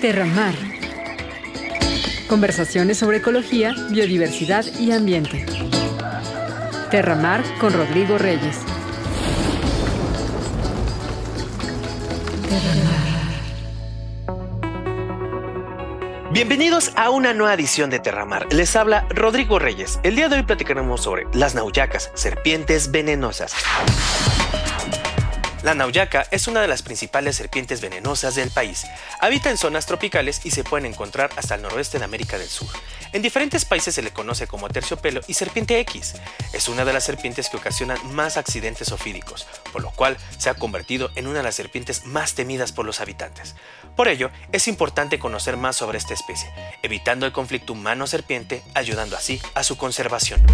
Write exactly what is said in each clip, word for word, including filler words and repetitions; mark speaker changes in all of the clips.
Speaker 1: Terramar. Conversaciones sobre ecología, biodiversidad y ambiente. Terramar con Rodrigo Reyes.
Speaker 2: Bienvenidos a una nueva edición de Terramar. Les habla Rodrigo Reyes. El día de hoy platicaremos sobre las nauyacas, serpientes venenosas. La nauyaca es una de las principales serpientes venenosas del país. Habita en zonas tropicales y se pueden encontrar hasta el noroeste de América del Sur. En diferentes países se le conoce como terciopelo y serpiente X. Es una de las serpientes que ocasionan más accidentes ofídicos, por lo cual se ha convertido en una de las serpientes más temidas por los habitantes. Por ello, es importante conocer más sobre esta especie, evitando el conflicto humano-serpiente, ayudando así a su conservación.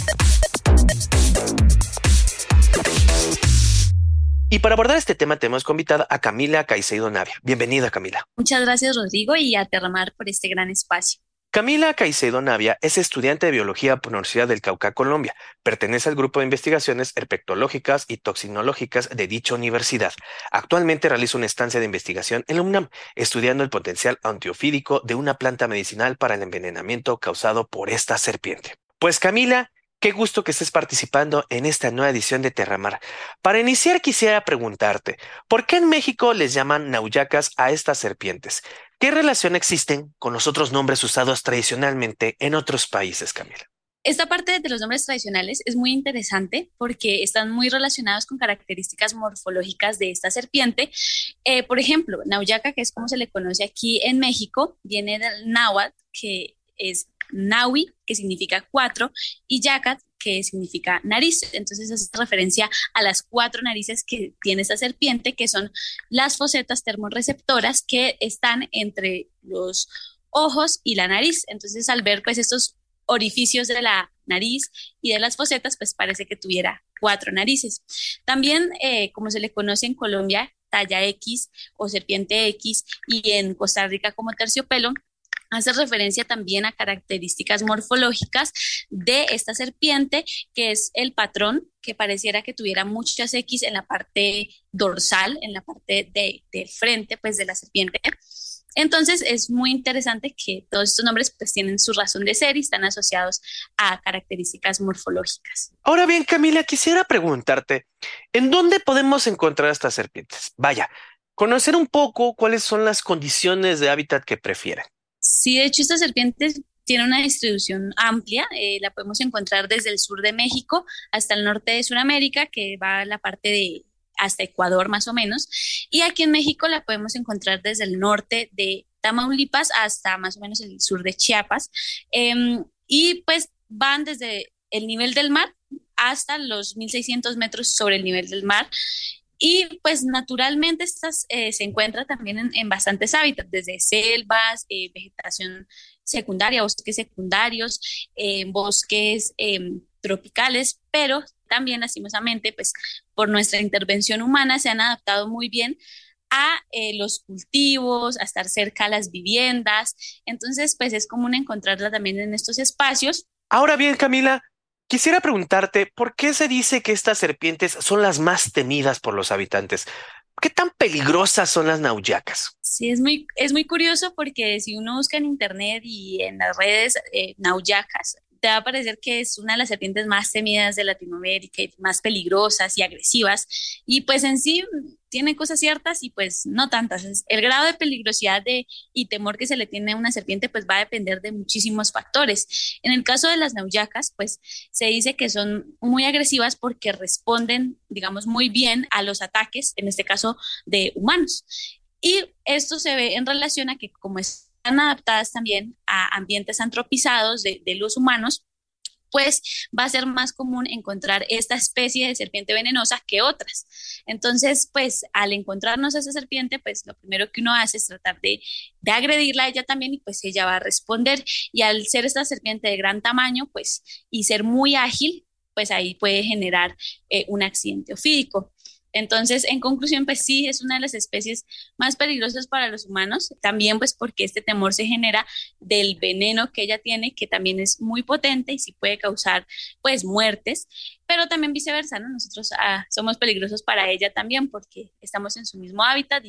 Speaker 2: Y para abordar este tema tenemos convidada a Camila Caicedo Navia. Bienvenida, Camila.
Speaker 3: Muchas gracias, Rodrigo, y a Terramar por este gran espacio.
Speaker 2: Camila Caicedo Navia es estudiante de biología por la Universidad del Cauca, Colombia. Pertenece al grupo de investigaciones herpetológicas y toxinológicas de dicha universidad. Actualmente realiza una estancia de investigación en la UNAM, estudiando el potencial antiofídico de una planta medicinal para el envenenamiento causado por esta serpiente. Pues Camila, qué gusto que estés participando en esta nueva edición de Terramar. Para iniciar quisiera preguntarte, ¿por qué en México les llaman nauyacas a estas serpientes? ¿Qué relación existen con los otros nombres usados tradicionalmente en otros países, Camila?
Speaker 3: Esta parte de los nombres tradicionales es muy interesante porque están muy relacionados con características morfológicas de esta serpiente. Eh, por ejemplo, nauyaca, que es como se le conoce aquí en México, viene del náhuatl, que es nahui, que significa cuatro, y yacat, que significa nariz. Entonces hace referencia a las cuatro narices que tiene esta serpiente, que son las fosetas termorreceptoras que están entre los ojos y la nariz. Entonces, al ver pues estos orificios de la nariz y de las fosetas, pues parece que tuviera cuatro narices. También, eh, como se le conoce en Colombia, talla X o serpiente X, y en Costa Rica como terciopelo, hace referencia también a características morfológicas de esta serpiente, que es el patrón, que pareciera que tuviera muchas X en la parte dorsal, en la parte de, del frente pues, de la serpiente. Entonces es muy interesante que todos estos nombres pues, tienen su razón de ser y están asociados a características morfológicas.
Speaker 2: Ahora bien, Camila, quisiera preguntarte, ¿en dónde podemos encontrar estas serpientes? Vaya, conocer un poco cuáles son las condiciones de hábitat que prefieren.
Speaker 3: Sí, de hecho, esta serpiente tiene una distribución amplia. Eh, la podemos encontrar desde el sur de México hasta el norte de Sudamérica, que va a la parte de hasta Ecuador más o menos. Y aquí en México la podemos encontrar desde el norte de Tamaulipas hasta más o menos el sur de Chiapas. Eh, y pues van desde el nivel del mar hasta los mil seiscientos metros sobre el nivel del mar. Y pues naturalmente estas eh, se encuentra también en, en bastantes hábitats, desde selvas, eh, vegetación secundaria, bosques secundarios, eh, bosques eh, tropicales, pero también lastimosamente pues por nuestra intervención humana se han adaptado muy bien a eh, los cultivos, a estar cerca a las viviendas. Entonces pues es común encontrarla también en estos espacios.
Speaker 2: Ahora bien, Camila, quisiera preguntarte, ¿por qué se dice que estas serpientes son las más temidas por los habitantes? ¿Qué tan peligrosas son las nauyacas?
Speaker 3: Sí, es muy, es muy curioso porque si uno busca en internet y en las redes eh, nauyacas, te va a parecer que es una de las serpientes más temidas de Latinoamérica y más peligrosas y agresivas. Y pues en sí tiene cosas ciertas y pues no tantas. El grado de peligrosidad de, y temor que se le tiene a una serpiente pues va a depender de muchísimos factores. En el caso de las nauyacas, pues se dice que son muy agresivas porque responden, digamos, muy bien a los ataques, en este caso de humanos. Y esto se ve en relación a que como es están adaptadas también a ambientes antropizados de, de los humanos, pues va a ser más común encontrar esta especie de serpiente venenosa que otras. Entonces, pues al encontrarnos a esa serpiente, pues lo primero que uno hace es tratar de, de agredirla a ella también y pues ella va a responder. Y al ser esta serpiente de gran tamaño, pues y ser muy ágil, pues ahí puede generar eh, un accidente ofídico. Entonces, en conclusión, pues sí, es una de las especies más peligrosas para los humanos, también pues porque este temor se genera del veneno que ella tiene, que también es muy potente y sí puede causar pues muertes, pero también viceversa, ¿no? Nosotros ah, somos peligrosos para ella también porque estamos en su mismo hábitat y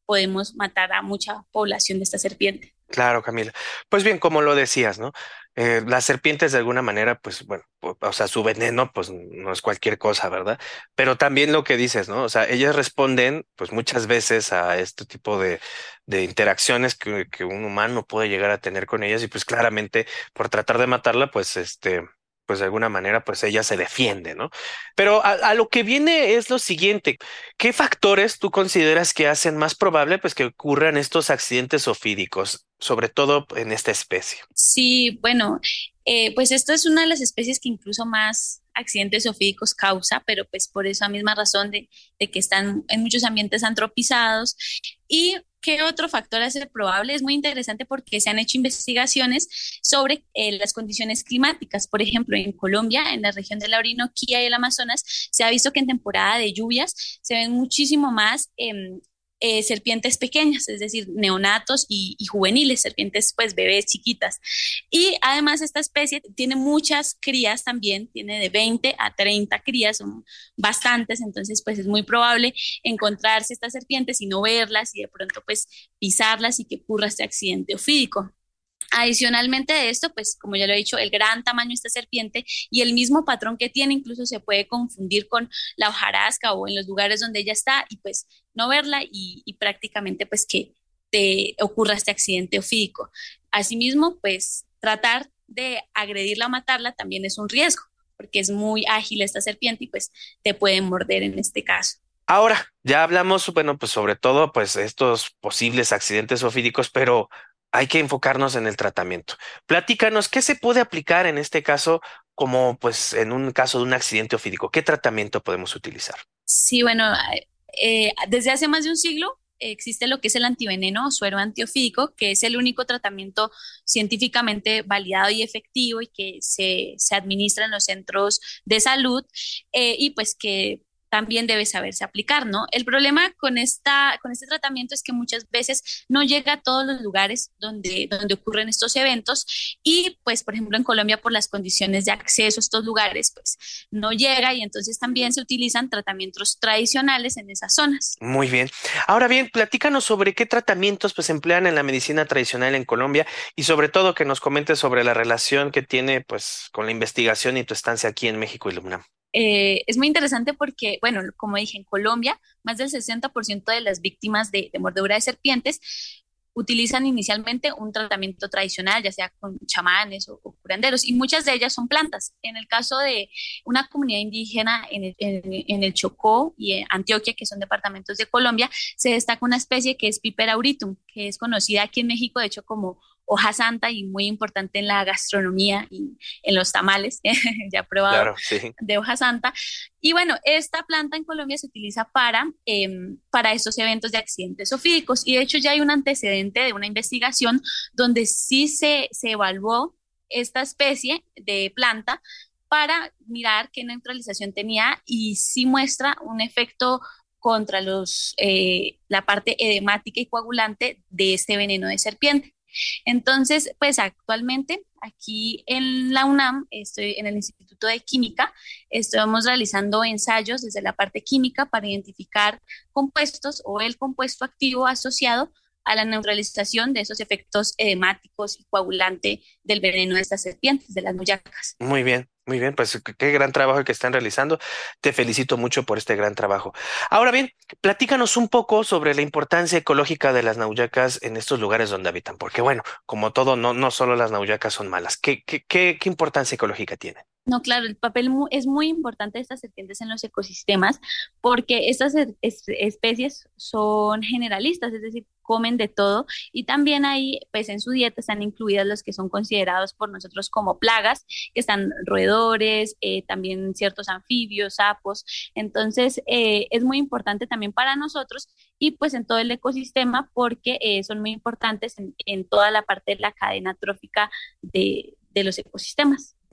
Speaker 3: podemos matar a mucha población de esta serpiente.
Speaker 2: Claro, Camila. Pues bien, como lo decías, ¿no? Eh, las serpientes de alguna manera, pues bueno, o, o sea, su veneno, pues no es cualquier cosa, ¿verdad? Pero también lo que dices, ¿no? O sea, ellas responden, pues muchas veces a este tipo de, de interacciones que, que un humano puede llegar a tener con ellas y pues claramente por tratar de matarla, pues este, pues de alguna manera, pues ella se defiende, ¿no? Pero a, a lo que viene es lo siguiente. ¿Qué factores tú consideras que hacen más probable pues que ocurran estos accidentes ofídicos, sobre todo en esta especie?
Speaker 3: Sí, bueno, eh, pues esto es una de las especies que incluso más accidentes zoofídicos causa, pero pues por esa misma razón de, de que están en muchos ambientes antropizados. ¿Y qué otro factor hace probable? Es muy interesante porque se han hecho investigaciones sobre eh, las condiciones climáticas. Por ejemplo, en Colombia, en la región de la Orinoquía y el Amazonas, se ha visto que en temporada de lluvias se ven muchísimo más em, eh, serpientes pequeñas, es decir, neonatos y, y juveniles, serpientes pues bebés chiquitas. Y además esta especie tiene muchas crías también, tiene de veinte a treinta crías, son bastantes, entonces pues es muy probable encontrarse estas serpientes y no verlas y de pronto pues pisarlas y que ocurra este accidente ofídico. Adicionalmente de esto, pues como ya lo he dicho, el gran tamaño de esta serpiente y el mismo patrón que tiene incluso se puede confundir con la hojarasca o en los lugares donde ella está y pues no verla y, y prácticamente pues que te ocurra este accidente ofídico. Asimismo, pues tratar de agredirla o matarla también es un riesgo porque es muy ágil esta serpiente y pues te puede morder en este caso.
Speaker 2: Ahora, ya hablamos, bueno, pues sobre todo, pues estos posibles accidentes ofídicos, pero hay que enfocarnos en el tratamiento. Platícanos, ¿qué se puede aplicar en este caso como, pues, en un caso de un accidente ofídico? ¿Qué tratamiento podemos utilizar?
Speaker 3: Sí, bueno, eh, desde hace más de un siglo eh, existe lo que es el antiveneno o suero antiofídico, que es el único tratamiento científicamente validado y efectivo y que se, se administra en los centros de salud eh, y pues que también debe saberse aplicar, ¿no? El problema con esta, con este tratamiento es que muchas veces no llega a todos los lugares donde, donde ocurren estos eventos y, pues, por ejemplo, en Colombia por las condiciones de acceso a estos lugares, pues, no llega y entonces también se utilizan tratamientos tradicionales en esas zonas.
Speaker 2: Muy bien. Ahora bien, platícanos sobre qué tratamientos pues se emplean en la medicina tradicional en Colombia y sobre todo que nos comentes sobre la relación que tiene pues con la investigación y tu estancia aquí en México y la UNAM.
Speaker 3: Eh, es muy interesante porque, bueno, como dije, en Colombia, más del sesenta por ciento de las víctimas de, de mordedura de serpientes utilizan inicialmente un tratamiento tradicional, ya sea con chamanes o, o curanderos, y muchas de ellas son plantas. En el caso de una comunidad indígena en el, en, en el Chocó y en Antioquia, que son departamentos de Colombia, se destaca una especie que es Piper auritum, que es conocida aquí en México, de hecho, como hoja santa y muy importante en la gastronomía y en los tamales, ya he probado
Speaker 2: Claro, sí.
Speaker 3: de hoja santa. Y bueno, esta planta en Colombia se utiliza para, eh, para estos eventos de accidentes ofídicos y de hecho ya hay un antecedente de una investigación donde sí se, se evaluó esta especie de planta para mirar qué neutralización tenía y sí muestra un efecto contra los, eh, la parte edemática y coagulante de este veneno de serpiente. Entonces, pues actualmente aquí en la UNAM, estoy en el Instituto de Química, estamos realizando ensayos desde la parte química para identificar compuestos o el compuesto activo asociado a la neutralización de esos efectos edemáticos y coagulante del veneno de estas serpientes, de las muyacas.
Speaker 2: Muy bien, muy bien, pues qué qué gran trabajo que están realizando. Te felicito mucho por este gran trabajo. Ahora bien, platícanos un poco sobre la importancia ecológica de las nauyacas en estos lugares donde habitan, porque bueno, como todo, no, no solo las nauyacas son malas. ¿Qué, qué, qué, qué importancia ecológica tienen?
Speaker 3: No, claro, el papel mu- es muy importante de estas serpientes en los ecosistemas porque estas es- es- especies son generalistas, es decir, comen de todo y también ahí, pues en su dieta están incluidas los que son considerados por nosotros como plagas, que están roedores, eh, también ciertos anfibios, sapos. Entonces, eh, es muy importante también para nosotros y pues en todo el ecosistema porque eh, son muy importantes en, en toda la parte de la cadena trófica de, de los ecosistemas.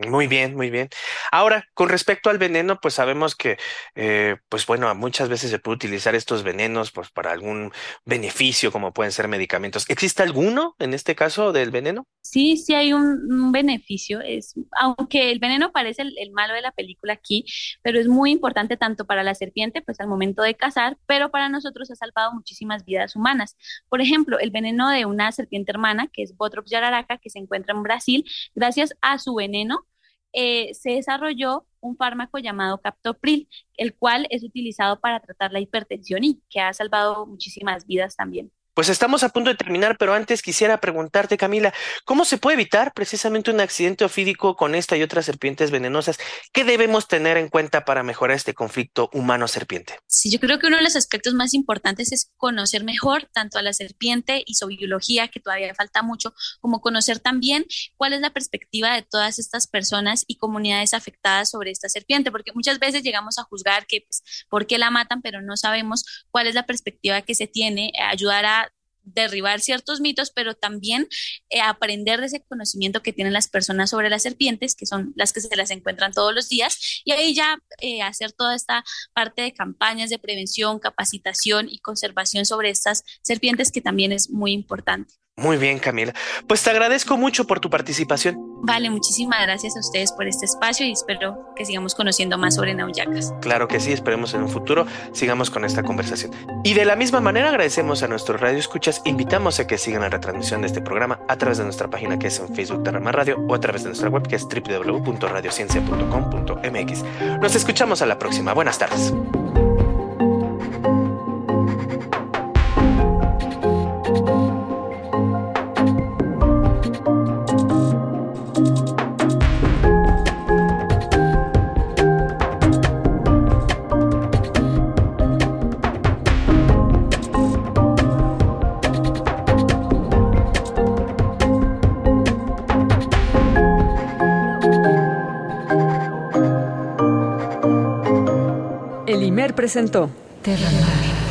Speaker 2: Muy bien, muy bien. Ahora, con respecto al veneno, pues sabemos que, eh, pues bueno, muchas veces se puede utilizar estos venenos pues para algún beneficio, como pueden ser medicamentos. ¿Existe alguno en este caso del veneno?
Speaker 3: Sí, sí hay un, un beneficio, es, aunque el veneno parece el, el malo de la película aquí, pero es muy importante tanto para la serpiente, pues al momento de cazar, pero para nosotros ha salvado muchísimas vidas humanas. Por ejemplo, el veneno de una serpiente hermana, que es Botrops yararaca, que se encuentra en Brasil, gracias a su veneno, eh, se desarrolló un fármaco llamado captopril, el cual es utilizado para tratar la hipertensión y que ha salvado muchísimas vidas también.
Speaker 2: Pues estamos a punto de terminar, pero antes quisiera preguntarte, Camila, ¿cómo se puede evitar precisamente un accidente ofídico con esta y otras serpientes venenosas? ¿Qué debemos tener en cuenta para mejorar este conflicto humano-serpiente?
Speaker 3: Sí, yo creo que uno de los aspectos más importantes es conocer mejor tanto a la serpiente y su biología, que todavía falta mucho, como conocer también cuál es la perspectiva de todas estas personas y comunidades afectadas sobre esta serpiente, porque muchas veces llegamos a juzgar que, pues, por qué la matan, pero no sabemos cuál es la perspectiva que se tiene, eh, ayudar a derribar ciertos mitos, pero también eh, aprender de ese conocimiento que tienen las personas sobre las serpientes, que son las que se las encuentran todos los días, y ahí ya eh, hacer toda esta parte de campañas de prevención, capacitación y conservación sobre estas serpientes, que también es muy importante.
Speaker 2: Muy bien, Camila. Pues te agradezco mucho por tu participación.
Speaker 3: Vale, muchísimas gracias a ustedes por este espacio y espero que sigamos conociendo más sobre nauyacas.
Speaker 2: Claro que sí, esperemos en un futuro sigamos con esta conversación. Y de la misma manera agradecemos a nuestros radioescuchas, invitamos a que sigan la retransmisión de este programa a través de nuestra página que es en Facebook Terramar Radio o a través de nuestra web que es doble u doble u doble u punto radiociencia punto com punto m x. Nos escuchamos a la próxima. Buenas tardes.
Speaker 1: El I M E R presentó Terramar.